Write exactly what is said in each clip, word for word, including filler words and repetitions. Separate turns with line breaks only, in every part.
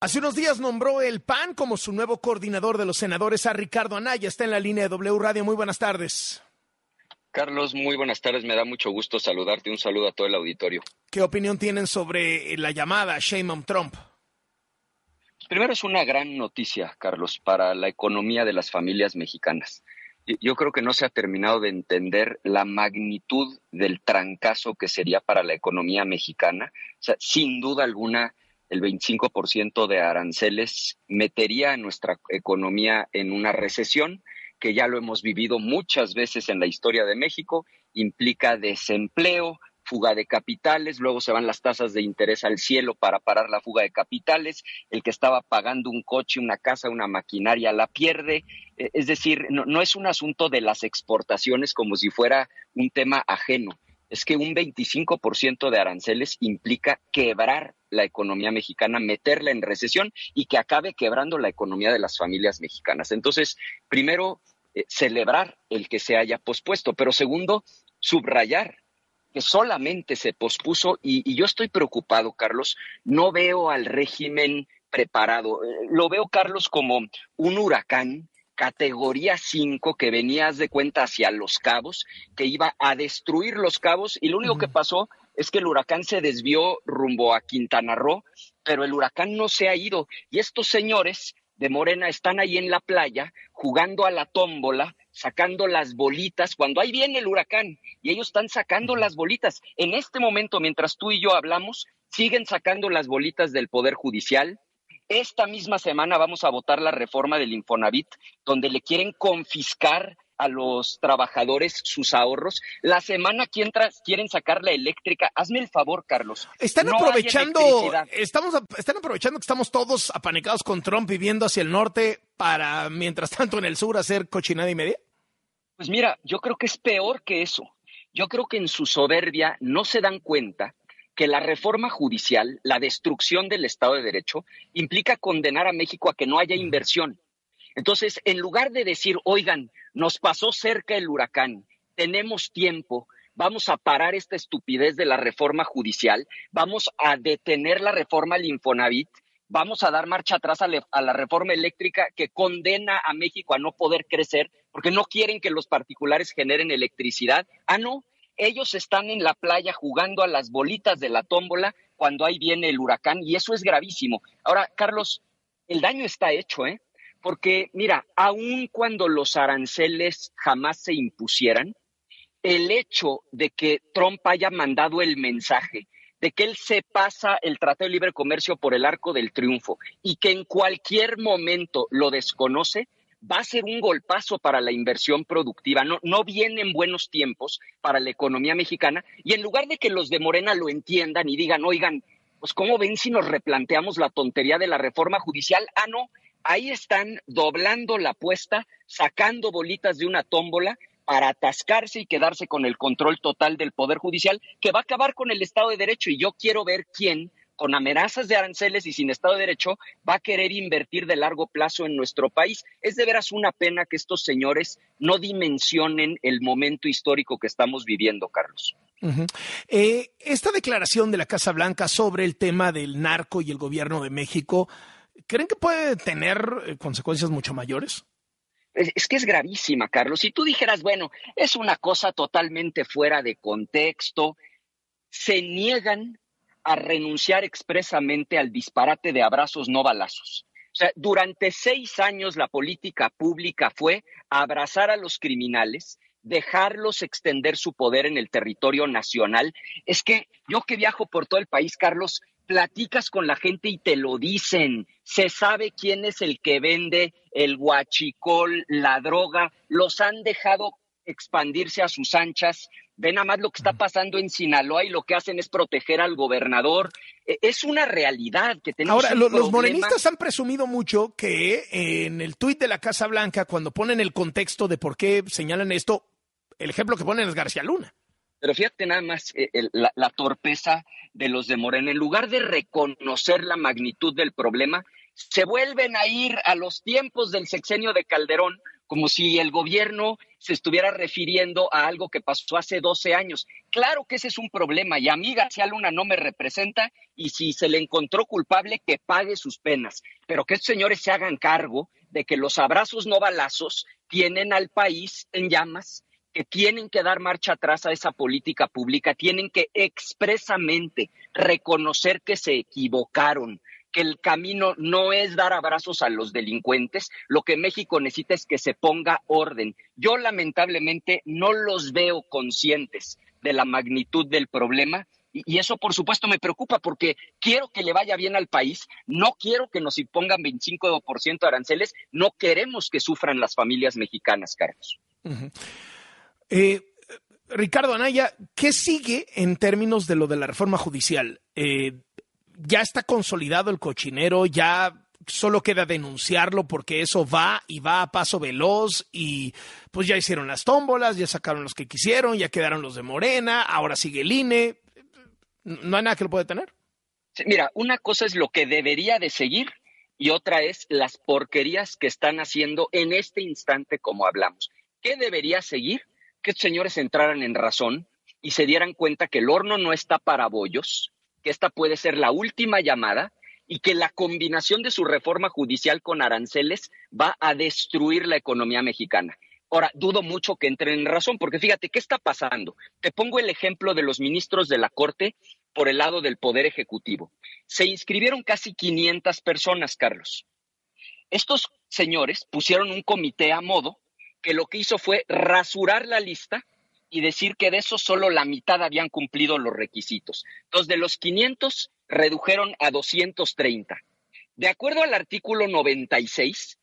Hace unos días nombró el P A N como su nuevo coordinador de los senadores a Ricardo Anaya. Está en la línea de W Radio. Muy buenas tardes.
Carlos, muy buenas tardes. Me da mucho gusto saludarte. Un saludo a todo el auditorio.
¿Qué opinión tienen sobre la llamada Sheinbaum-Trump?
Primero, es una gran noticia, Carlos, para la economía de las familias mexicanas. Yo creo que no se ha terminado de entender la magnitud del trancazo que sería para la economía mexicana. O sea, sin duda alguna, el veinticinco por ciento de aranceles metería a nuestra economía en una recesión, que ya lo hemos vivido muchas veces en la historia de México. Implica desempleo, fuga de capitales, luego se van las tasas de interés al cielo para parar la fuga de capitales, el que estaba pagando un coche, una casa, una maquinaria la pierde. Es decir, no, no es un asunto de las exportaciones como si fuera un tema ajeno. Es que un veinticinco por ciento de aranceles implica quebrar la economía mexicana, meterla en recesión y que acabe quebrando la economía de las familias mexicanas. Entonces, primero, eh, celebrar el que se haya pospuesto, pero segundo, subrayar que solamente se pospuso y, y yo estoy preocupado, Carlos. No veo al régimen preparado. Eh, lo veo, Carlos, como un huracán categoría cinco que venía, haz de cuenta, hacia Los Cabos, que iba a destruir Los Cabos, y lo único uh-huh. que pasó es que el huracán se desvió rumbo a Quintana Roo, pero el huracán no se ha ido, y estos señores de Morena están ahí en la playa jugando a la tómbola, sacando las bolitas, cuando ahí viene el huracán, y ellos están sacando las bolitas. En este momento, mientras tú y yo hablamos, siguen sacando las bolitas del Poder Judicial. Esta misma semana vamos a votar la reforma del Infonavit, donde le quieren confiscar a los trabajadores sus ahorros. La semana que entra quieren sacar la eléctrica. Hazme el favor, Carlos.
Están no aprovechando, estamos, están aprovechando que estamos todos apanicados con Trump viviendo hacia el norte para, mientras tanto, en el sur hacer cochinada y media.
Pues mira, yo creo que es peor que eso. Yo creo que en su soberbia no se dan cuenta que la reforma judicial, la destrucción del Estado de Derecho, implica condenar a México a que no haya inversión. Entonces, en lugar de decir, oigan, nos pasó cerca el huracán, tenemos tiempo, vamos a parar esta estupidez de la reforma judicial, vamos a detener la reforma al Infonavit, vamos a dar marcha atrás a, le, a la reforma eléctrica que condena a México a no poder crecer porque no quieren que los particulares generen electricidad. Ah, no. Ellos están en la playa jugando a las bolitas de la tómbola cuando ahí viene el huracán, y eso es gravísimo. Ahora, Carlos, el daño está hecho, ¿eh? Porque, mira, aun cuando los aranceles jamás se impusieran, el hecho de que Trump haya mandado el mensaje de que él se pasa el Tratado de Libre Comercio por el arco del triunfo y que en cualquier momento lo desconoce, va a ser un golpazo para la inversión productiva. No, no vienen buenos tiempos para la economía mexicana, y en lugar de que los de Morena lo entiendan y digan, oigan, pues ¿cómo ven si nos replanteamos la tontería de la reforma judicial? Ah, no, ahí están doblando la apuesta, sacando bolitas de una tómbola para atascarse y quedarse con el control total del Poder Judicial, que va a acabar con el Estado de Derecho. Y yo quiero ver quién, con amenazas de aranceles y sin Estado de Derecho, va a querer invertir de largo plazo en nuestro país. Es de veras una pena que estos señores no dimensionen el momento histórico que estamos viviendo, Carlos.
Uh-huh. Eh, esta declaración de la Casa Blanca sobre el tema del narco y el gobierno de México, ¿creen que puede tener consecuencias mucho mayores?
Es, es que es gravísima, Carlos. Si tú dijeras, bueno, es una cosa totalmente fuera de contexto, se niegan a renunciar expresamente al disparate de abrazos no balazos. O sea, durante seis años la política pública fue abrazar a los criminales, dejarlos extender su poder en el territorio nacional. Es que yo que viajo por todo el país, Carlos, platicas con la gente y te lo dicen. Se sabe quién es el que vende el huachicol, la droga. Los han dejado expandirse a sus anchas. Ven nada más lo que está pasando en Sinaloa y lo que hacen es proteger al gobernador. Es una realidad que tenemos.
Ahora, lo, los morenistas han presumido mucho que en el tuit de la Casa Blanca, cuando ponen el contexto de por qué señalan esto, el ejemplo que ponen es García Luna.
Pero fíjate nada más eh, el, la, la torpeza de los de Morena. En lugar de reconocer la magnitud del problema, se vuelven a ir a los tiempos del sexenio de Calderón, como si el gobierno se estuviera refiriendo a algo que pasó hace doce años. Claro que ese es un problema y a mí García Luna no me representa y si se le encontró culpable, que pague sus penas. Pero que estos señores se hagan cargo de que los abrazos no balazos tienen al país en llamas, que tienen que dar marcha atrás a esa política pública, tienen que expresamente reconocer que se equivocaron, que el camino no es dar abrazos a los delincuentes, lo que México necesita es que se ponga orden. Yo lamentablemente no los veo conscientes de la magnitud del problema y, y eso por supuesto me preocupa porque quiero que le vaya bien al país, no quiero que nos impongan veinticinco por ciento de aranceles, no queremos que sufran las familias mexicanas, Carlos.
Uh-huh. Eh, Ricardo Anaya, ¿qué sigue en términos de lo de la reforma judicial? Eh, ¿Ya está consolidado el cochinero? ¿Ya solo queda denunciarlo porque eso va y va a paso veloz? Y pues ya hicieron las tómbolas, ya sacaron los que quisieron, ya quedaron los de Morena, ahora sigue el I N E. ¿No hay nada que lo pueda detener?
Sí, mira, una cosa es lo que debería de seguir y otra es las porquerías que están haciendo en este instante como hablamos. ¿Qué debería seguir? Que estos señores entraran en razón y se dieran cuenta que el horno no está para bollos, que esta puede ser la última llamada y que la combinación de su reforma judicial con aranceles va a destruir la economía mexicana. Ahora, dudo mucho que entren en razón, porque fíjate, ¿qué está pasando? Te pongo el ejemplo de los ministros de la Corte por el lado del Poder Ejecutivo. Se inscribieron casi quinientas personas, Carlos. Estos señores pusieron un comité a modo que lo que hizo fue rasurar la lista y decir que de eso solo la mitad habían cumplido los requisitos. Entonces, de los quinientos, redujeron a doscientos treinta. De acuerdo al artículo noventa y seis,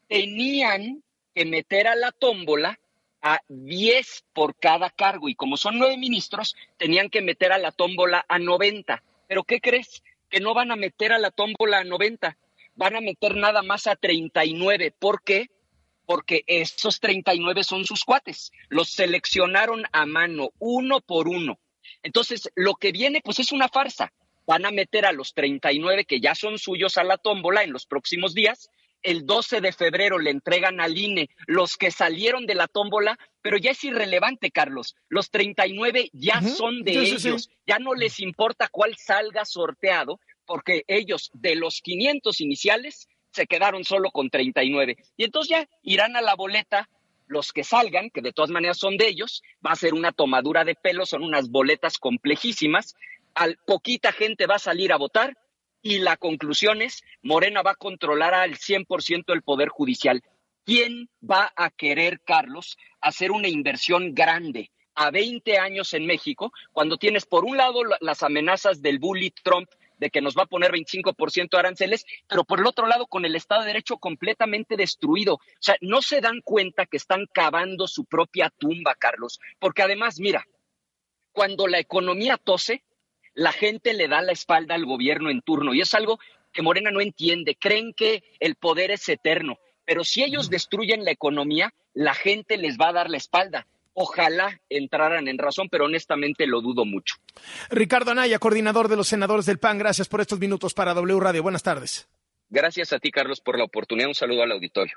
tenían que meter a la tómbola a diez por cada cargo, y como son nueve ministros, tenían que meter a la tómbola a noventa. ¿Pero qué crees? Que no van a meter a la tómbola a noventa, van a meter nada más a treinta y nueve. ¿Por qué? Porque esos treinta y nueve son sus cuates. Los seleccionaron a mano, uno por uno. Entonces, lo que viene, pues es una farsa. Van a meter a los treinta y nueve que ya son suyos a la tómbola en los próximos días. El doce de febrero le entregan al I N E los que salieron de la tómbola, pero ya es irrelevante, Carlos. Los treinta y nueve ya uh-huh. son de sí, ellos. Sí, sí. Ya no les importa cuál salga sorteado, porque ellos, de los quinientos iniciales, se quedaron solo con treinta y nueve. Y entonces ya irán a la boleta los que salgan, que de todas maneras son de ellos. Va a ser una tomadura de pelo, son unas boletas complejísimas. Al, poquita gente va a salir a votar y la conclusión es, Morena va a controlar al cien por ciento el Poder Judicial. ¿Quién va a querer, Carlos, hacer una inversión grande a veinte años en México cuando tienes por un lado las amenazas del bully Trump de que nos va a poner veinticinco por ciento de aranceles, pero por el otro lado con el Estado de Derecho completamente destruido? O sea, no se dan cuenta que están cavando su propia tumba, Carlos, porque además, mira, cuando la economía tose, la gente le da la espalda al gobierno en turno y es algo que Morena no entiende. Creen que el poder es eterno, pero si ellos destruyen la economía, la gente les va a dar la espalda. Ojalá entraran en razón, pero honestamente lo dudo mucho.
Ricardo Anaya, coordinador de los senadores del P A N, gracias por estos minutos para W Radio. Buenas tardes.
Gracias a ti, Carlos, por la oportunidad. Un saludo al auditorio.